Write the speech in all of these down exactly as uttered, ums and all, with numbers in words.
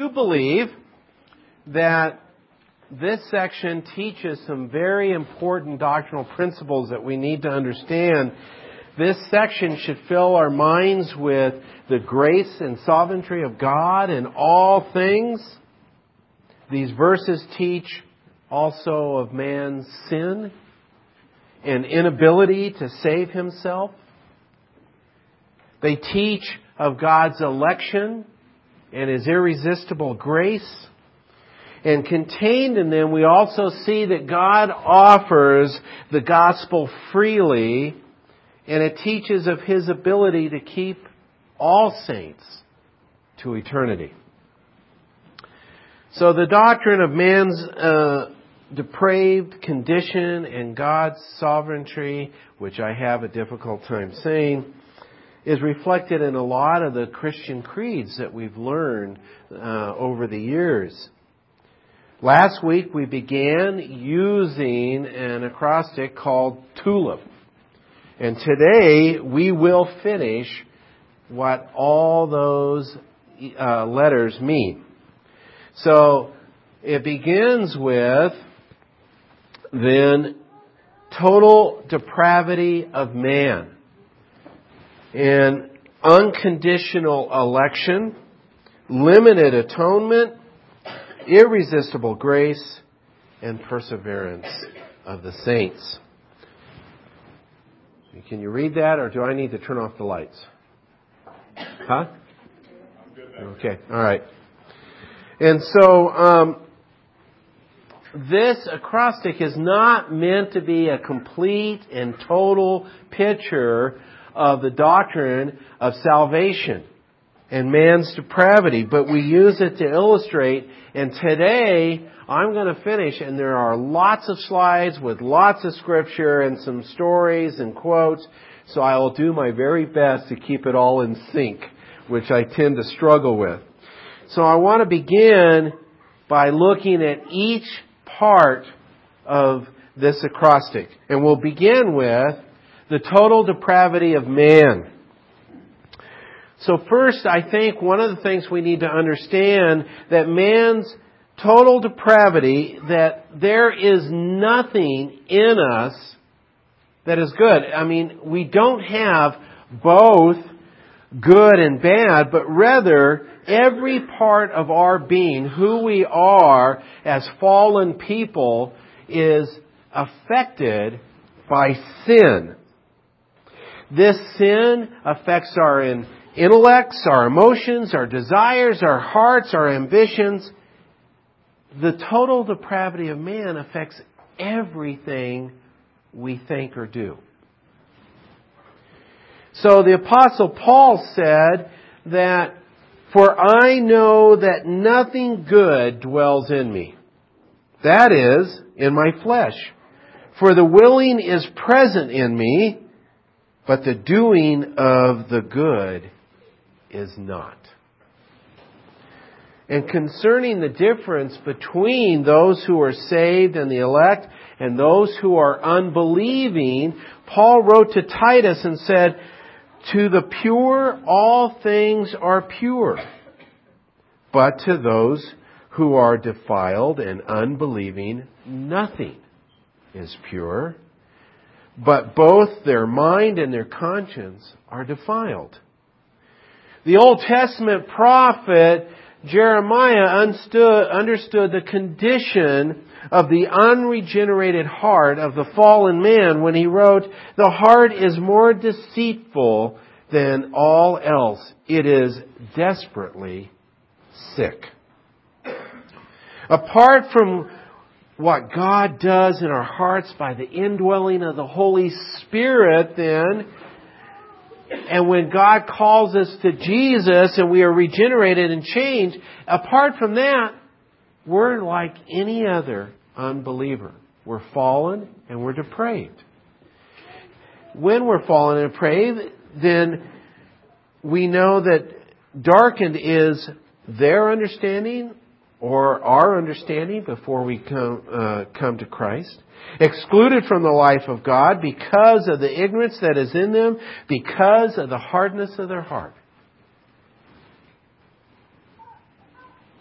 do believe that this section teaches some very important doctrinal principles that we need to understand. This section should fill our minds with the grace and sovereignty of God in all things. These verses teach also of man's sin and inability to save himself. They teach of God's election and His irresistible grace. And contained in them, we also see that God offers the gospel freely, and it teaches of His ability to keep all saints to eternity. So the doctrine of man's uh, depraved condition and God's sovereignty, which I have a difficult time saying, is reflected in a lot of the Christian creeds that we've learned uh, over the years. Last week we began using an acrostic called TULIP. And today we will finish what all those uh, letters mean. So it begins with, then, total depravity of man and unconditional election, limited atonement, irresistible grace, and perseverance of the saints. Can you read that, or do I need to turn off the lights? Huh? Okay, all right. And so, um, this acrostic is not meant to be a complete and total picture of the doctrine of salvation and man's depravity, but we use it to illustrate. And today, I'm going to finish, and there are lots of slides with lots of scripture and some stories and quotes, so I will do my very best to keep it all in sync, which I tend to struggle with. So I want to begin by looking at each part of this acrostic. And we'll begin with the total depravity of man. So first, I think one of the things we need to understand that man's total depravity, that there is nothing in us that is good. I mean, we don't have both good and bad, but rather every part of our being, who we are as fallen people, is affected by sin. This sin affects our intellects, our emotions, our desires, our hearts, our ambitions. The total depravity of man affects everything we think or do. So the Apostle Paul said that, "For I know that nothing good dwells in me, that is, in my flesh. For the willing is present in me, but the doing of the good is not." And concerning the difference between those who are saved and the elect and those who are unbelieving, Paul wrote to Titus and said, "To the pure all things are pure, but to those who are defiled and unbelieving nothing is pure, but both their mind and their conscience are defiled." The Old Testament prophet Jeremiah understood, understood the condition of the unregenerated heart of the fallen man when he wrote, "The heart is more deceitful than all else. It is desperately sick." Apart from what God does in our hearts by the indwelling of the Holy Spirit, then, and when God calls us to Jesus and we are regenerated and changed, apart from that, we're like any other unbeliever. We're fallen and we're depraved. When we're fallen and depraved, then we know that darkened is their understanding or our understanding before we come, uh, come to Christ. Excluded from the life of God because of the ignorance that is in them, because of the hardness of their heart.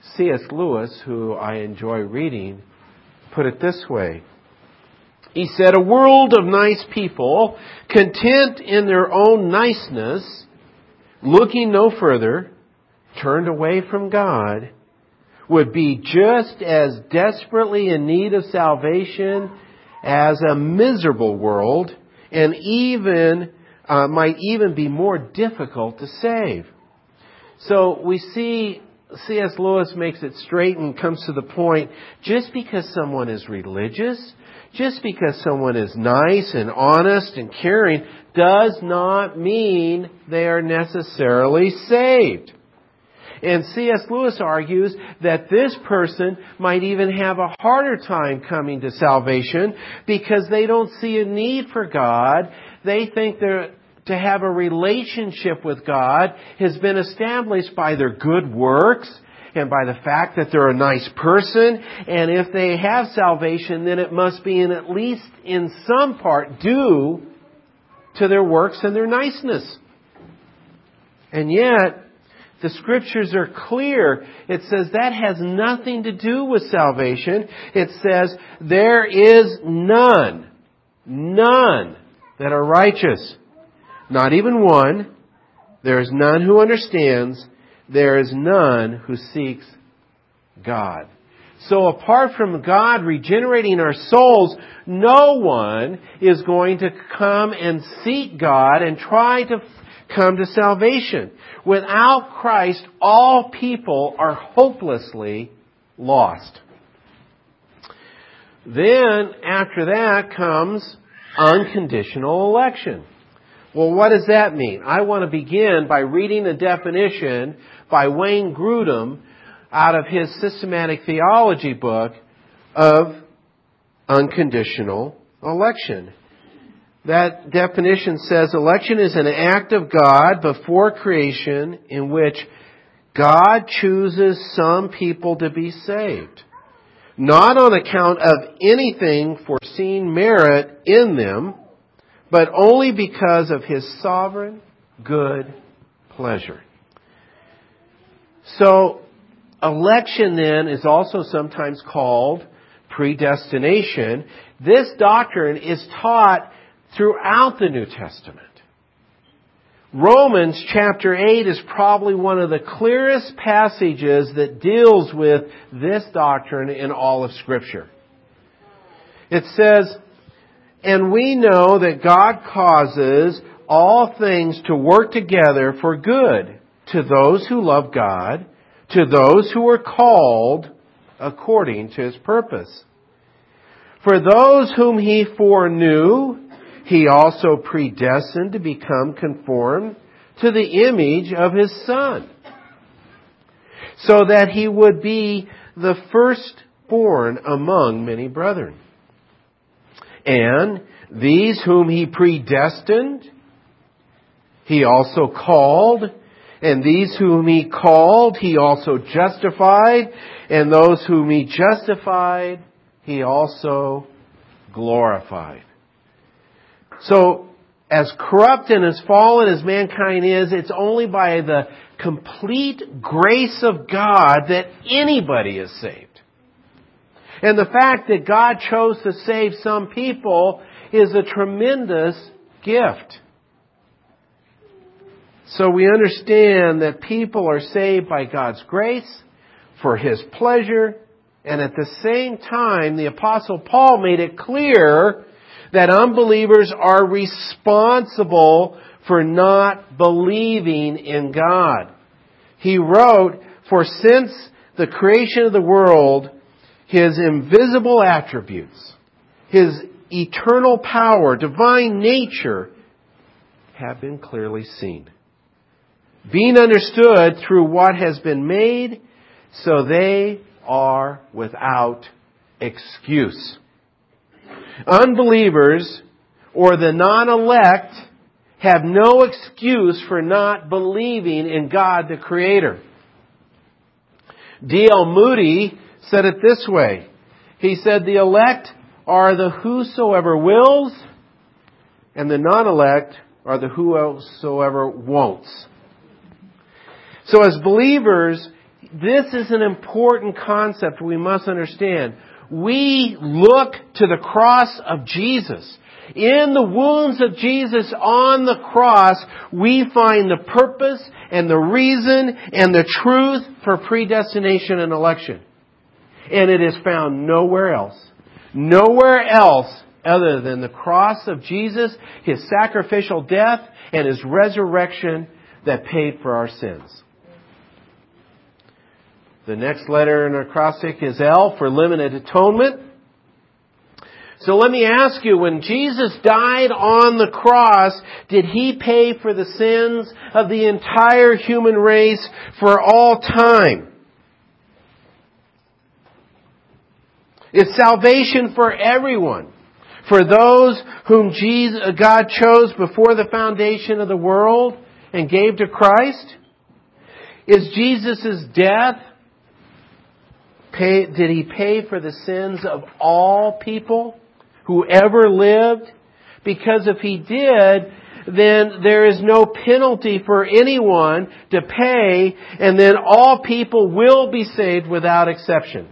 C S Lewis, who I enjoy reading, put it this way. He said, "A world of nice people, content in their own niceness, looking no further, turned away from God, would be just as desperately in need of salvation as a miserable world, and even uh, might even be more difficult to save." So we see C S Lewis makes it straight and comes to the point. Just because someone is religious, just because someone is nice and honest and caring, does not mean they are necessarily saved. And C S Lewis argues that this person might even have a harder time coming to salvation because they don't see a need for God. They think they're, to have a relationship with God has been established by their good works and by the fact that they're a nice person. And if they have salvation, then it must be in at least in some part due to their works and their niceness. And yet, the Scriptures are clear. It says that has nothing to do with salvation. It says there is none, none that are righteous. Not even one. There is none who understands. There is none who seeks God. So apart from God regenerating our souls, no one is going to come and seek God and try to come to salvation. Without Christ, all people are hopelessly lost. Then, after that comes unconditional election. Well, what does that mean? I want to begin by reading the definition by Wayne Grudem out of his systematic theology book of unconditional election. That definition says election is an act of God before creation in which God chooses some people to be saved, not on account of anything foreseen merit in them, but only because of His sovereign good pleasure. So, election then is also sometimes called predestination. This doctrine is taught throughout the New Testament. Romans chapter eight is probably one of the clearest passages that deals with this doctrine in all of Scripture. It says, "And we know that God causes all things to work together for good to those who love God, to those who are called according to His purpose. For those whom He foreknew, He also predestined to become conformed to the image of His Son, so that He would be the firstborn among many brethren. And these whom He predestined, He also called. And these whom He called, He also justified. And those whom He justified, He also glorified." So, as corrupt and as fallen as mankind is, it's only by the complete grace of God that anybody is saved. And the fact that God chose to save some people is a tremendous gift. So we understand that people are saved by God's grace, for His pleasure, and at the same time, the Apostle Paul made it clear that unbelievers are responsible for not believing in God. He wrote, "For since the creation of the world, His invisible attributes, His eternal power, divine nature, have been clearly seen, being understood through what has been made, so they are without excuse." Unbelievers, or the non-elect, have no excuse for not believing in God the Creator. D L Moody said it this way. He said, "The elect are the whosoever wills, and the non-elect are the whosoever won'ts." So as believers, This is an important concept we must understand. We look to the cross of Jesus. In the wounds of Jesus on the cross, we find the purpose and the reason and the truth for predestination and election. And it is found nowhere else. Nowhere else other than the cross of Jesus, His sacrificial death, and His resurrection that paid for our sins. The next letter in our acrostic is L for limited atonement. So let me ask you, when Jesus died on the cross, did He pay for the sins of the entire human race for all time? Is salvation for everyone? For those whom Jesus, God chose before the foundation of the world and gave to Christ? Is Jesus' death, pay, did He pay for the sins of all people who ever lived? Because if He did, then there is no penalty for anyone to pay, and then all people will be saved without exception.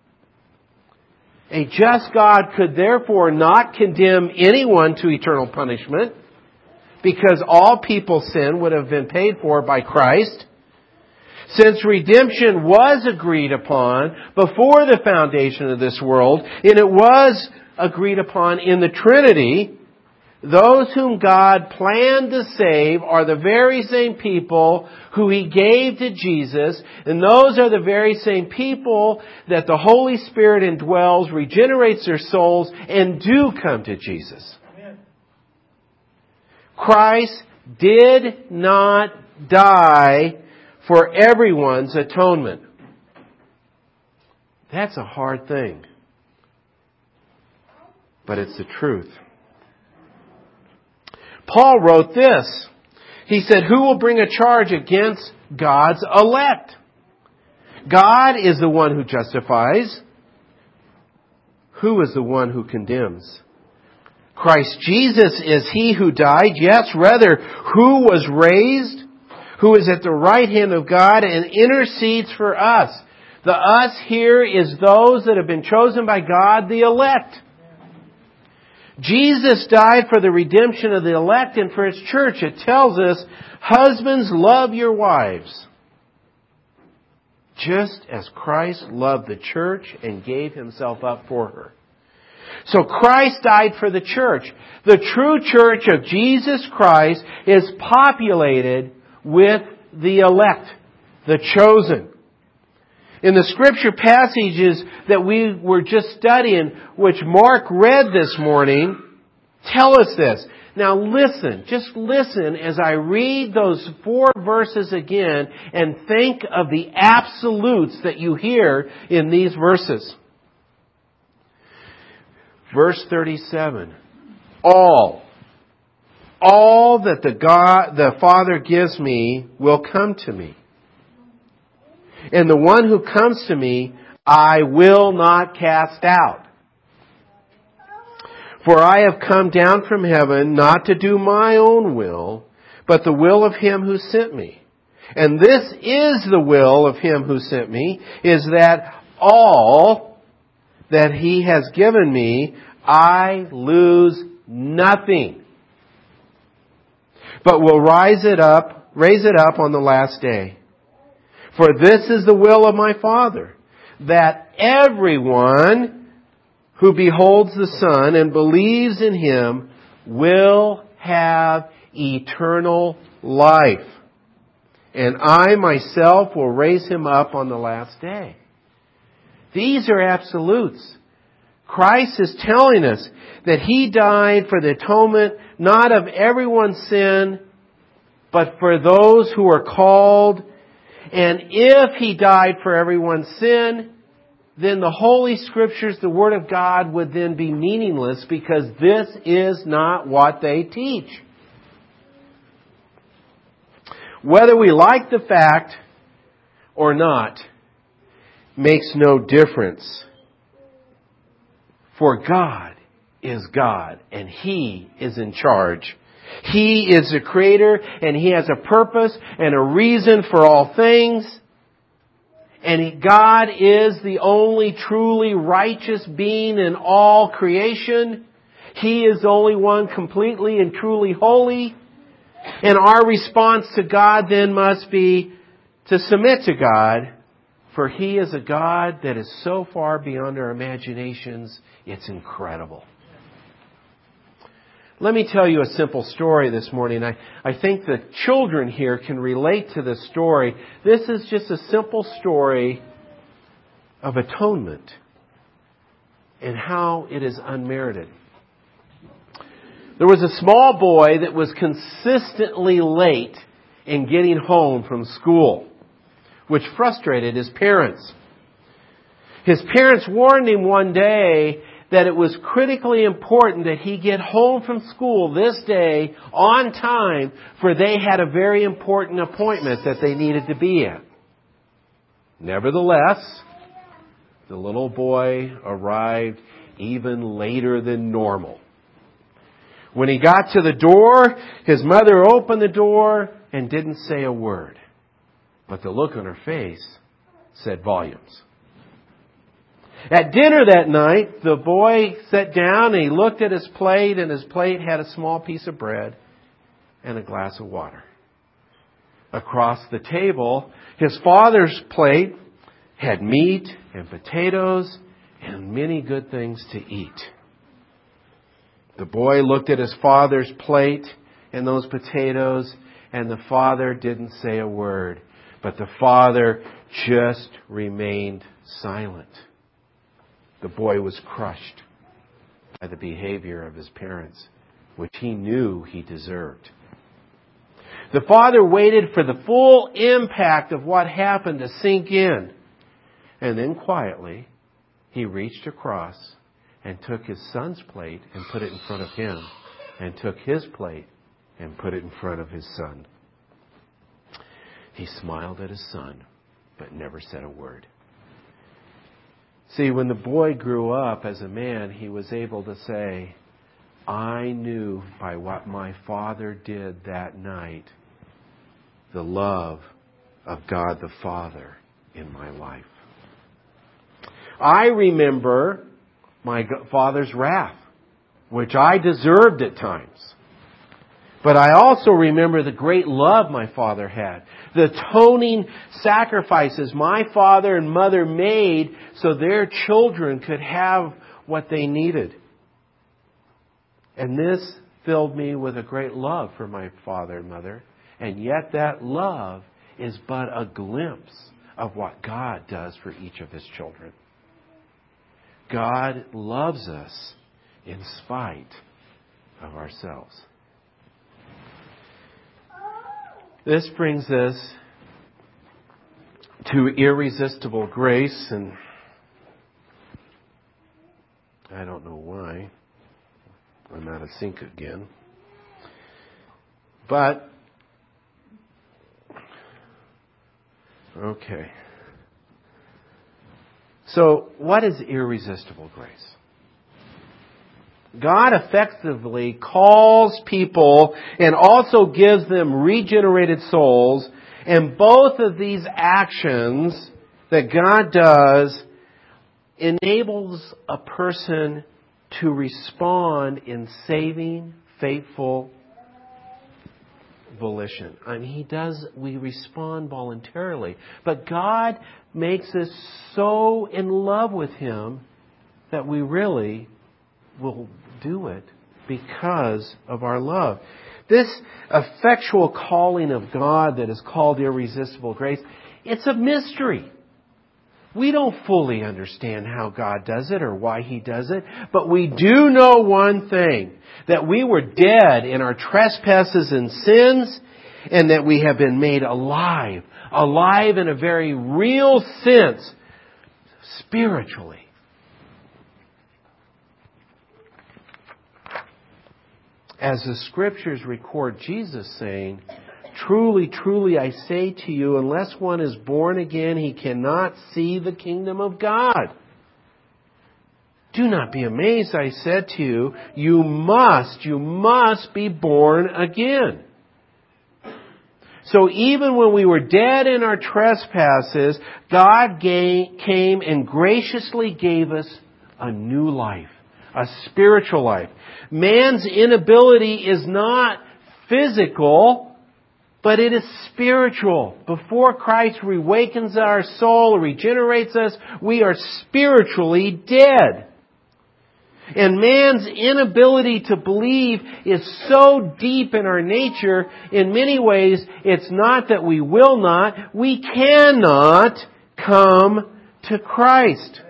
A just God could therefore not condemn anyone to eternal punishment, because all people's sin would have been paid for by Christ. Since redemption was agreed upon before the foundation of this world, and it was agreed upon in the Trinity, those whom God planned to save are the very same people who He gave to Jesus, and those are the very same people that the Holy Spirit indwells, regenerates their souls, and do come to Jesus. Amen. Christ did not die for everyone's atonement. That's a hard thing, but it's the truth. Paul wrote this. He said, "Who will bring a charge against God's elect? God is the one who justifies. Who is the one who condemns? Christ Jesus is He who died, yes, rather, who was raised, who is at the right hand of God and intercedes for us." The us here is those that have been chosen by God, the elect. Jesus died for the redemption of the elect and for His church. It tells us, husbands, love your wives, just as Christ loved the church and gave Himself up for her. So Christ died for the church. The true church of Jesus Christ is populated with the elect, the chosen. In the scripture passages that we were just studying, which Mark read this morning, tell us this. Now listen, just listen as I read those four verses again and think of the absolutes that you hear in these verses. Verse thirty-seven. All, all that the God, the Father gives me will come to me. And the one who comes to me, I will not cast out. For I have come down from heaven not to do my own will, but the will of Him who sent me. And this is the will of Him who sent me, is that all that He has given me, I lose nothing, but will rise it up, raise it up on the last day. For this is the will of my Father, that everyone who beholds the Son and believes in Him will have eternal life. And I myself will raise him up on the last day. These are absolutes. Christ is telling us that He died for the atonement not of everyone's sin, but for those who are called. And if He died for everyone's sin, then the Holy Scriptures, the Word of God, would then be meaningless, because this is not what they teach. Whether we like the fact or not makes no difference. For God is God, and He is in charge. He is the Creator, and He has a purpose and a reason for all things. And he, God is the only truly righteous being in all creation. He is the only one completely and truly holy. And our response to God then must be to submit to God, for He is a God that is so far beyond our imaginations, it's incredible. Let me tell you a simple story this morning. I, I think the children here can relate to this story. This is just a simple story of atonement and how it is unmerited. There was a small boy that was consistently late in getting home from school, which frustrated his parents. His parents warned him one day that it was critically important that he get home from school this day on time, for they had a very important appointment that they needed to be at. Nevertheless, the little boy arrived even later than normal. When he got to the door, his mother opened the door and didn't say a word. But the look on her face said volumes. At dinner that night, the boy sat down and he looked at his plate, and his plate had a small piece of bread and a glass of water. Across the table, his father's plate had meat and potatoes and many good things to eat. The boy looked at his father's plate and those potatoes, and the father didn't say a word, but the father just remained silent. The boy was crushed by the behavior of his parents, which he knew he deserved. The father waited for the full impact of what happened to sink in. And then quietly, he reached across and took his son's plate and put it in front of him, and took his plate and put it in front of his son. He smiled at his son, but never said a word. See, when the boy grew up as a man, he was able to say, I knew by what my father did that night the love of God the Father in my life. I remember my father's wrath, which I deserved at times. But I also remember the great love my father had. The atoning sacrifices my father and mother made so their children could have what they needed. And this filled me with a great love for my father and mother. And yet that love is but a glimpse of what God does for each of His children. God loves us in spite of ourselves. This brings us to irresistible grace, and I don't know why. I'm out of sync again. But, okay. So, what is irresistible grace? God effectively calls people and also gives them regenerated souls. And both of these actions that God does enables a person to respond in saving, faithful volition. I mean, He does, we respond voluntarily. But God makes us so in love with Him that we really will do it because of our love. This effectual calling of God that is called irresistible grace, it's a mystery. We don't fully understand how God does it or why He does it, but we do know one thing, that we were dead in our trespasses and sins, and that we have been made alive, alive in a very real sense, spiritually. As the Scriptures record Jesus saying, truly, truly, I say to you, unless one is born again, he cannot see the kingdom of God. Do not be amazed, I said to you, you must, you must be born again. So even when we were dead in our trespasses, God gave, came and graciously gave us a new life, a spiritual life. Man's inability is not physical, but it is spiritual. Before Christ reawakens our soul, regenerates us, we are spiritually dead. And man's inability to believe is so deep in our nature, in many ways, it's not that we will not, we cannot come to Christ.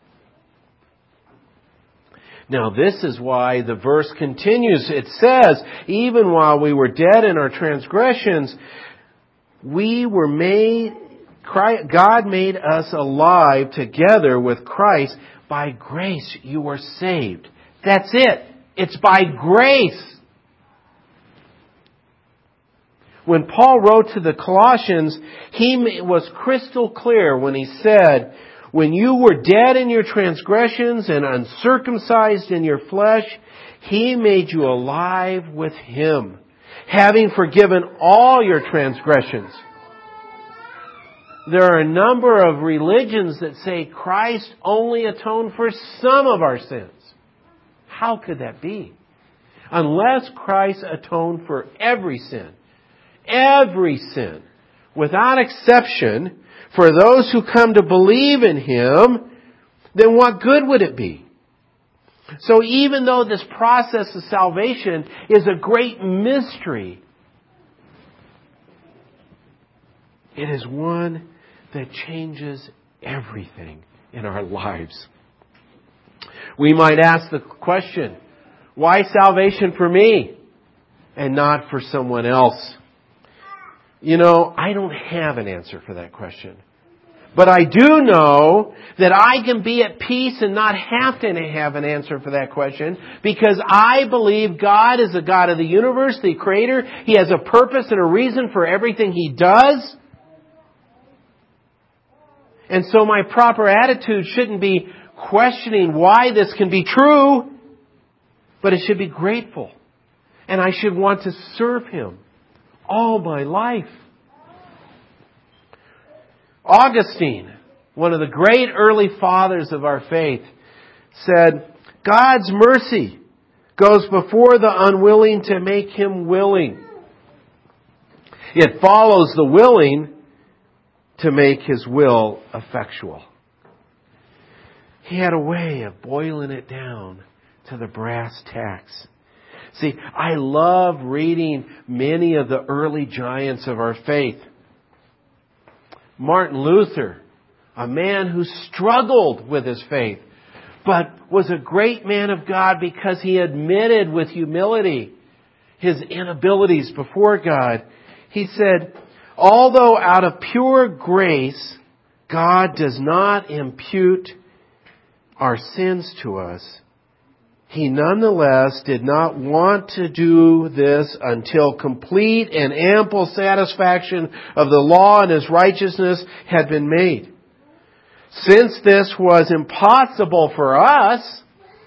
Now this is why the verse continues. It says, even while we were dead in our transgressions, we were made, God made us alive together with Christ. By grace you were saved. That's it. It's by grace. When Paul wrote to the Colossians, he was crystal clear when he said, when you were dead in your transgressions and uncircumcised in your flesh, He made you alive with Him, having forgiven all your transgressions. There are a number of religions that say Christ only atoned for some of our sins. How could that be? Unless Christ atoned for every sin, every sin, without exception, for those who come to believe in Him, then what good would it be? So even though this process of salvation is a great mystery, it is one that changes everything in our lives. We might ask the question, why salvation for me and not for someone else? You know, I don't have an answer for that question. But I do know that I can be at peace and not have to have an answer for that question because I believe God is the God of the universe, the Creator. He has a purpose and a reason for everything He does. And so my proper attitude shouldn't be questioning why this can be true, but it should be grateful. And I should want to serve Him all my life. Augustine, one of the great early fathers of our faith, said, God's mercy goes before the unwilling to make him willing. It follows the willing to make His will effectual. He had a way of boiling it down to the brass tacks. See, I love reading many of the early giants of our faith. Martin Luther, a man who struggled with his faith, but was a great man of God because he admitted with humility his inabilities before God. He said, although out of pure grace, God does not impute our sins to us, He nonetheless did not want to do this until complete and ample satisfaction of the law and His righteousness had been made. Since this was impossible for us,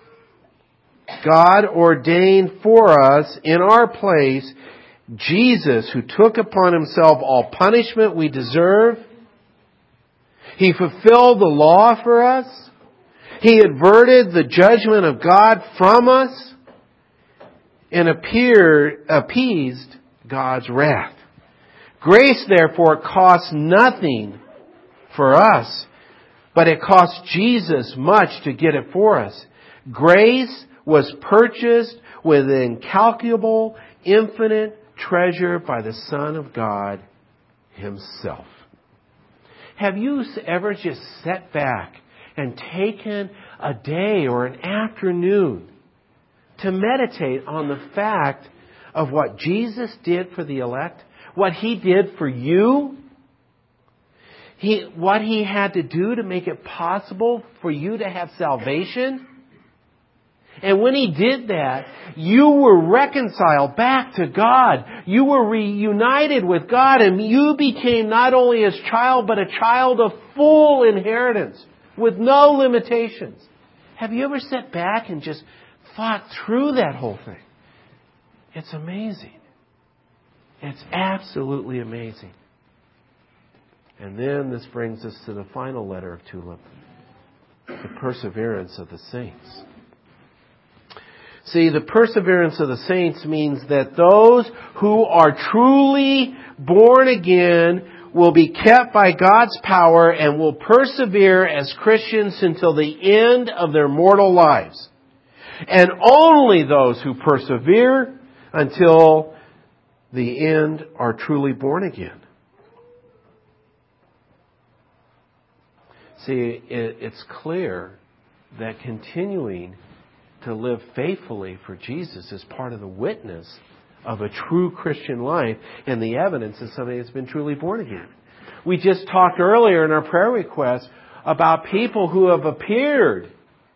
God ordained for us in our place Jesus, who took upon Himself all punishment we deserve. He fulfilled the law for us. He averted the judgment of God from us and appeared, appeased God's wrath. Grace, therefore, costs nothing for us, but it cost Jesus much to get it for us. Grace was purchased with incalculable, infinite treasure by the Son of God Himself. Have you ever just sat back and taken a day or an afternoon to meditate on the fact of what Jesus did for the elect, what He did for you, he, what He had to do to make it possible for you to have salvation? And when He did that, you were reconciled back to God. You were reunited with God, and you became not only His child, but a child of full inheritance, with no limitations. Have you ever sat back and just thought through that whole thing? It's amazing. It's absolutely amazing. And then this brings us to the final letter of Tulip, the perseverance of the saints. See, the perseverance of the saints means that those who are truly born again will be kept by God's power and will persevere as Christians until the end of their mortal lives. And only those who persevere until the end are truly born again. See, it's clear that continuing to live faithfully for Jesus is part of the witness of a true Christian life and the evidence of somebody that's been truly born again. We just talked earlier in our prayer request about people who have appeared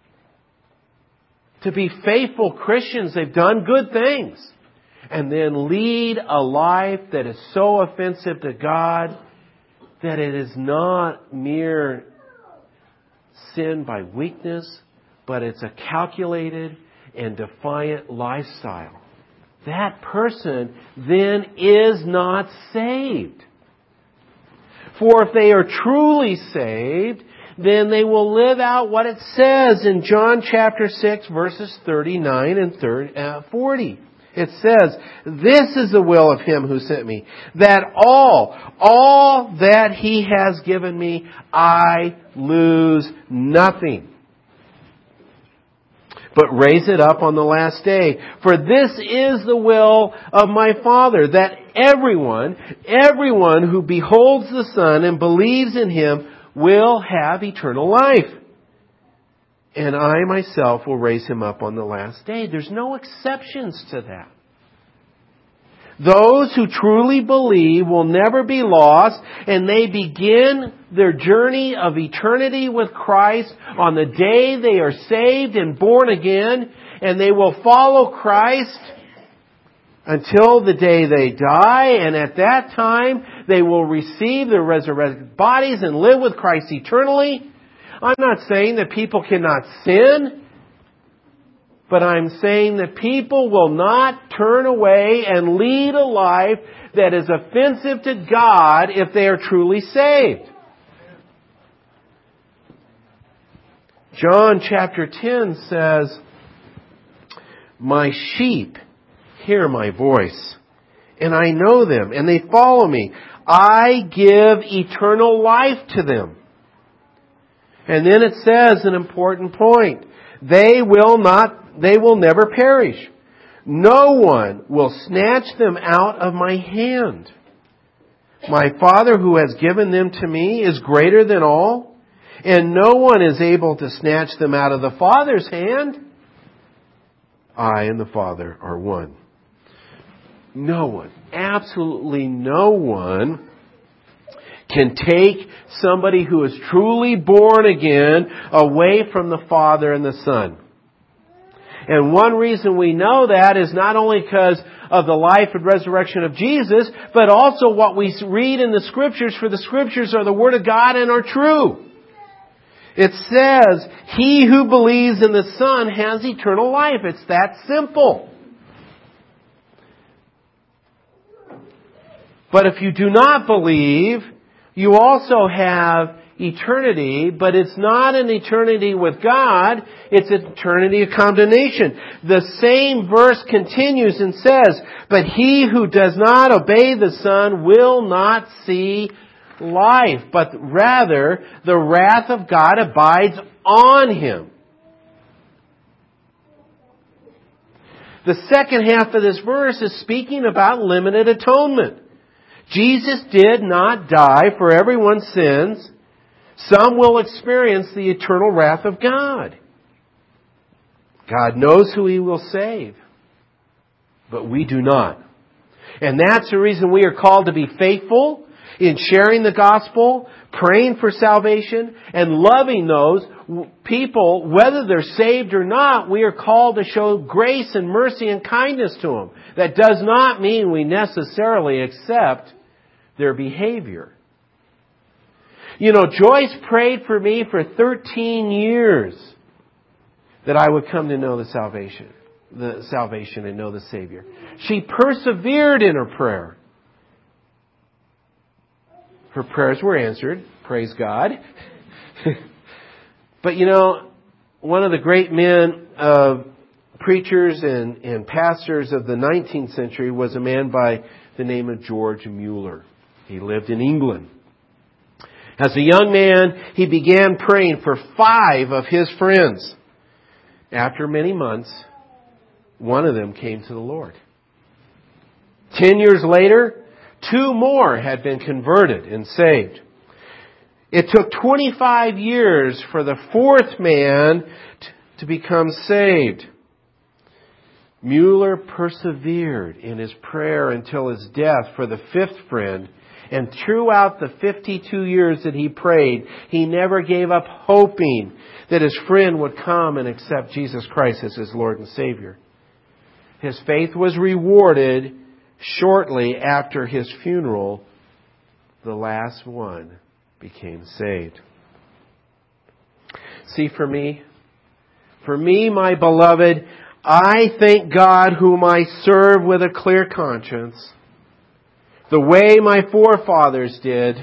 to be faithful Christians. They've done good things and then lead a life that is so offensive to God that it is not mere sin by weakness, but it's a calculated and defiant lifestyle. That person then is not saved. For if they are truly saved, then they will live out what it says in John chapter six, verses thirty-nine and forty. It says, "This is the will of Him who sent me, that all, all that He has given me, I lose nothing, but raise it up on the last day. For this is the will of my Father, that everyone, everyone who beholds the Son and believes in Him will have eternal life. And I myself will raise him up on the last day." There's no exceptions to that. Those who truly believe will never be lost, and they begin their journey of eternity with Christ on the day they are saved and born again, and they will follow Christ until the day they die, and at that time they will receive their resurrected bodies and live with Christ eternally. I'm not saying that people cannot sin, but I'm saying that people will not turn away and lead a life that is offensive to God if they are truly saved. John chapter ten says, "My sheep hear my voice, and I know them, and they follow me. I give eternal life to them." And then it says an important point. They will not, they will never perish. No one will snatch them out of my hand. My Father who has given them to me is greater than all, and no one is able to snatch them out of the Father's hand. I and the Father are one. No one, absolutely no one, can take somebody who is truly born again away from the Father and the Son. And one reason we know that is not only because of the life and resurrection of Jesus, but also what we read in the Scriptures, for the Scriptures are the Word of God and are true. It says, "He who believes in the Son has eternal life." It's that simple. But if you do not believe, you also have eternity, but it's not an eternity with God, it's an eternity of condemnation. The same verse continues and says, "But he who does not obey the Son will not see life, but rather the wrath of God abides on him." The second half of this verse is speaking about limited atonement. Jesus did not die for everyone's sins. Some will experience the eternal wrath of God. God knows who He will save, but we do not. And that's the reason we are called to be faithful in sharing the gospel, praying for salvation, and loving those people, whether they're saved or not. We are called to show grace and mercy and kindness to them. That does not mean we necessarily accept their behavior. You know, Joyce prayed for me for thirteen years that I would come to know the salvation, the salvation and know the Savior. She persevered in her prayer. Her prayers were answered. Praise God. But you know, one of the great men of preachers and, and pastors of the nineteenth century was a man by the name of George Mueller. He lived in England. As a young man, he began praying for five of his friends. After many months, one of them came to the Lord. Ten years later, two more had been converted and saved. It took twenty-five years for the fourth man to become saved. Mueller persevered in his prayer until his death for the fifth friend. And throughout the fifty-two years that he prayed, he never gave up hoping that his friend would come and accept Jesus Christ as his Lord and Savior. His faith was rewarded shortly after his funeral. The last one became saved. See, for me, for me, my beloved, I thank God whom I serve with a clear conscience, the way my forefathers did.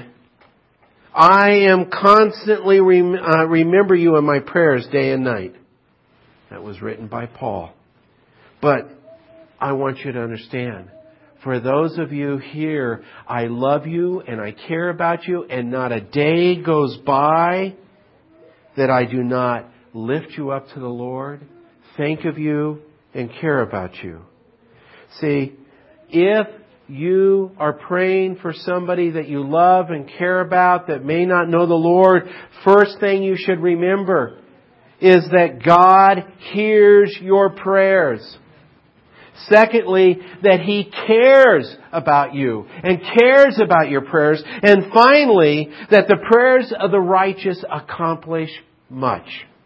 I am constantly rem- uh, remember you in my prayers day and night. That was written by Paul. But I want you to understand, for those of you here, I love you and I care about you, and not a day goes by that I do not lift you up to the Lord, think of you, and care about you. See, if you are praying for somebody that you love and care about that may not know the Lord, first thing you should remember is that God hears your prayers. Secondly, that He cares about you and cares about your prayers. And finally, that the prayers of the righteous accomplish much.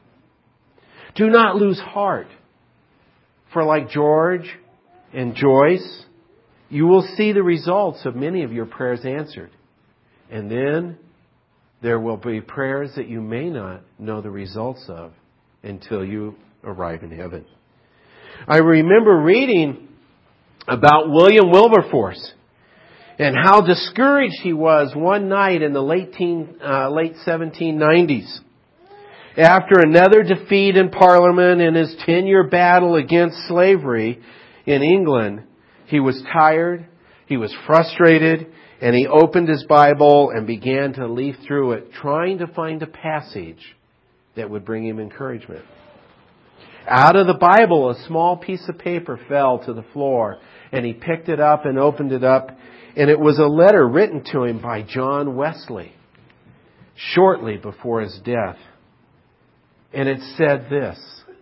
Do not lose heart. For like George and Joyce, you will see the results of many of your prayers answered. And then there will be prayers that you may not know the results of until you arrive in heaven. I remember reading about William Wilberforce and how discouraged he was one night in the late, teen, uh, late seventeen nineties. After another defeat in Parliament in his ten-year battle against slavery in England, he was tired, he was frustrated, and he opened his Bible and began to leaf through it, trying to find a passage that would bring him encouragement. Out of the Bible, a small piece of paper fell to the floor, and he picked it up and opened it up, and it was a letter written to him by John Wesley shortly before his death. And it said this: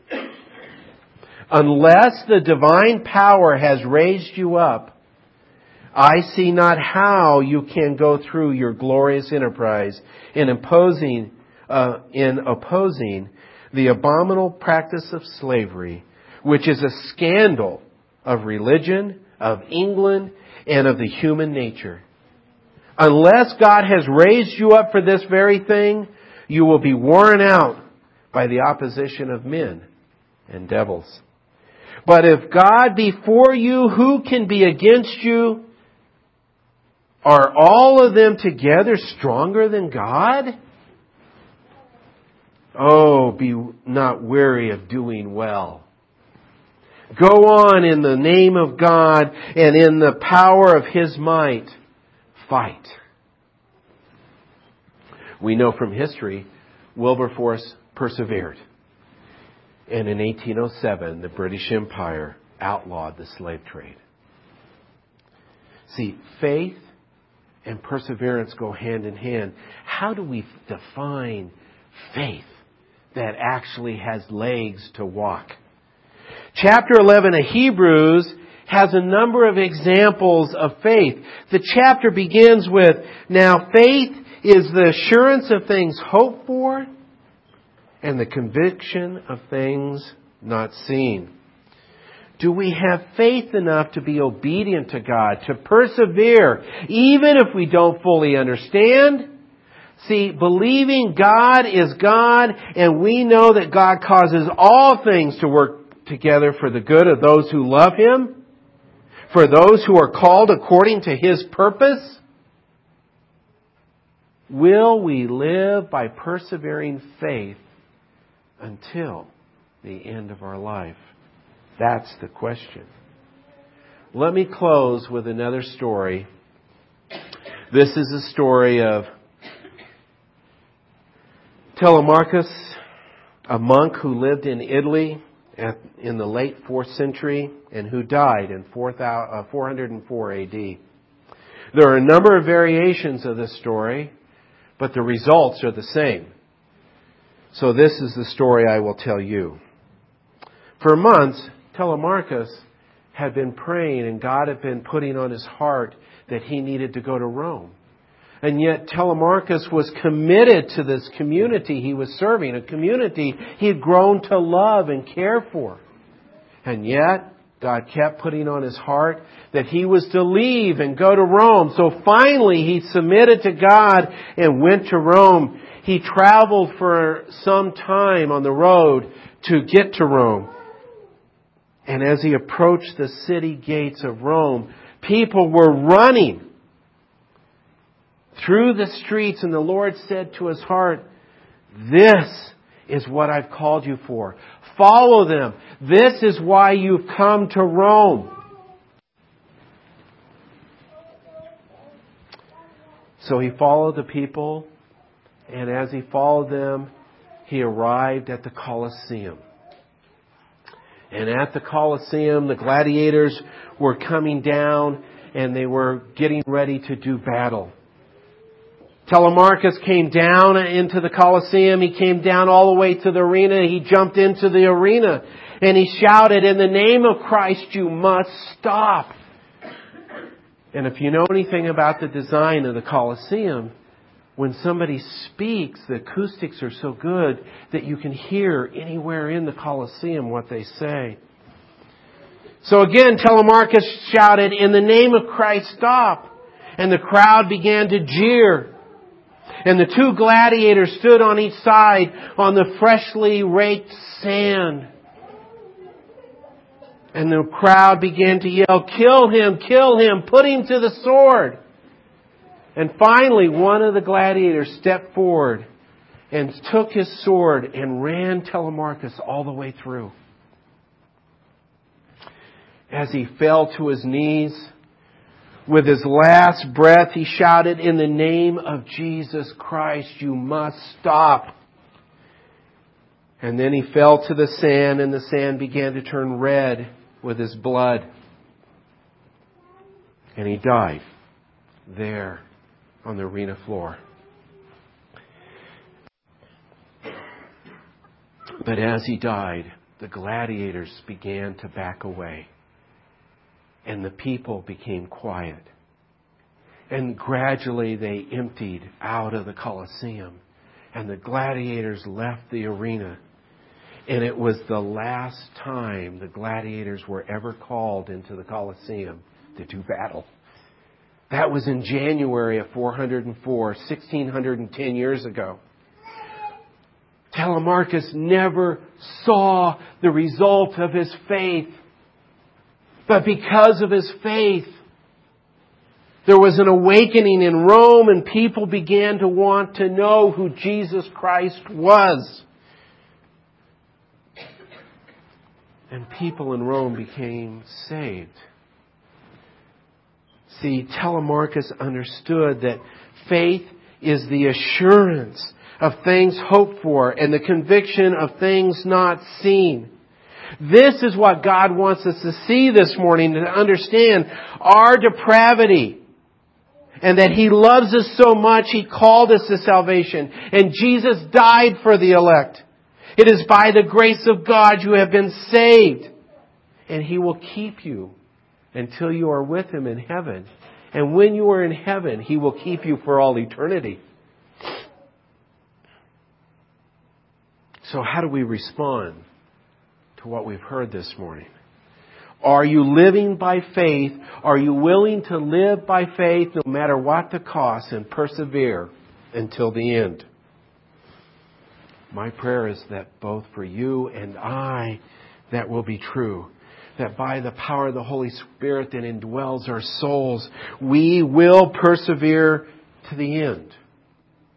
"Unless the divine power has raised you up, I see not how you can go through your glorious enterprise in imposing, uh, in opposing the abominable practice of slavery, which is a scandal of religion, of England, and of the human nature. Unless God has raised you up for this very thing, you will be worn out by the opposition of men and devils. But if God be for you, who can be against you? Are all of them together stronger than God? Oh, be not weary of doing well. Go on in the name of God and in the power of His might. Fight." We know from history, Wilberforce persevered. And in eighteen oh seven, the British Empire outlawed the slave trade. See, faith and perseverance go hand in hand. How do we define faith that actually has legs to walk? Chapter eleven of Hebrews has a number of examples of faith. The chapter begins with, "Now faith is the assurance of things hoped for and the conviction of things not seen." Do we have faith enough to be obedient to God, to persevere, even if we don't fully understand? See, believing God is God, and we know that God causes all things to work together for the good of those who love Him, for those who are called according to His purpose. Will we live by persevering faith until the end of our life? That's the question. Let me close with another story. This is a story of Telemachus, a monk who lived in Italy at, in the late fourth century and who died in four hundred four A D. There are a number of variations of this story, but the results are the same. So this is the story I will tell you. For months, Telemachus had been praying and God had been putting on his heart that he needed to go to Rome. And yet Telemachus was committed to this community he was serving, a community he had grown to love and care for. And yet God kept putting on his heart that he was to leave and go to Rome. So finally he submitted to God and went to Rome. He traveled for some time on the road to get to Rome. And as he approached the city gates of Rome, people were running through the streets, and the Lord said to his heart, "This is what I've called you for. Follow them. This is why you've come to Rome." So he followed the people, and as he followed them, he arrived at the Colosseum. And at the Colosseum, the gladiators were coming down and they were getting ready to do battle. Telemachus came down into the Colosseum. He came down all the way to the arena. He jumped into the arena and he shouted, "In the name of Christ, you must stop." And if you know anything about the design of the Colosseum, when somebody speaks, the acoustics are so good that you can hear anywhere in the Colosseum what they say. So again, Telemachus shouted, "In the name of Christ, stop." And the crowd began to jeer. And the two gladiators stood on each side on the freshly raked sand. And the crowd began to yell, "Kill him, kill him, put him to the sword." And finally, one of the gladiators stepped forward and took his sword and ran Telemachus all the way through. As he fell to his knees, with his last breath, he shouted, "In the name of Jesus Christ, you must stop." And then he fell to the sand, and the sand began to turn red with his blood. And he died there on the arena floor. But as he died, the gladiators began to back away. And the people became quiet. And gradually they emptied out of the Colosseum. And the gladiators left the arena. And it was the last time the gladiators were ever called into the Colosseum to do battle. That was in January of four hundred four, sixteen ten years ago. Telemachus never saw the result of his faith. But because of his faith, there was an awakening in Rome and people began to want to know who Jesus Christ was. And people in Rome became saved. See, Telemachus understood that faith is the assurance of things hoped for and the conviction of things not seen. This is what God wants us to see this morning, to understand our depravity and that He loves us so much He called us to salvation. And Jesus died for the elect. It is by the grace of God you have been saved. And He will keep you until you are with Him in heaven. And when you are in heaven, He will keep you for all eternity. So how do we respond to what we've heard this morning? Are you living by faith? Are you willing to live by faith no matter what the cost and persevere until the end? My prayer is that both for you and I, that will be true. That by the power of the Holy Spirit that indwells our souls, we will persevere to the end.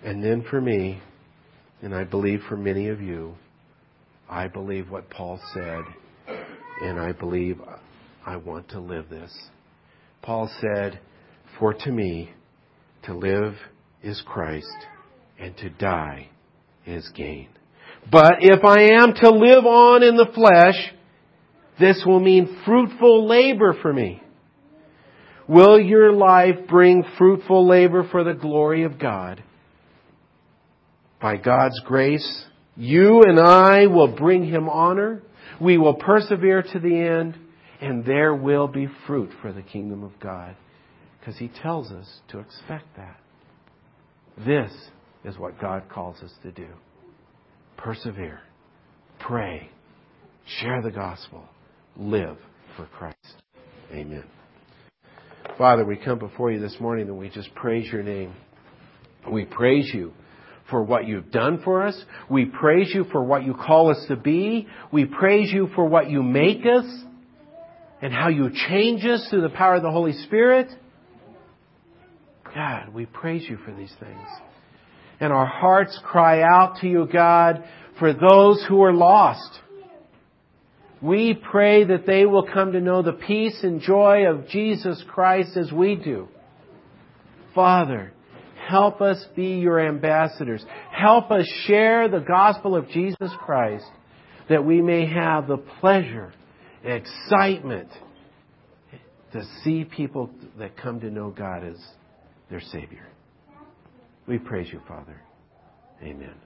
And then for me, and I believe for many of you, I believe what Paul said, and I believe I want to live this. Paul said, "For to me, to live is Christ, and to die is gain. But if I am to live on in the flesh, this will mean fruitful labor for me." Will your life bring fruitful labor for the glory of God? By God's grace, you and I will bring Him honor. We will persevere to the end, and there will be fruit for the kingdom of God. Because He tells us to expect that. This is what God calls us to do. Persevere. Pray. Share the gospel. Live for Christ. Amen. Father, we come before You this morning and we just praise Your name. We praise You for what You've done for us. We praise You for what You call us to be. We praise You for what You make us and how You change us through the power of the Holy Spirit. God, we praise You for these things. And our hearts cry out to You, God, for those who are lost. We pray that they will come to know the peace and joy of Jesus Christ as we do. Father, help us be Your ambassadors. Help us share the gospel of Jesus Christ that we may have the pleasure and excitement to see people that come to know God as their Savior. We praise You, Father. Amen.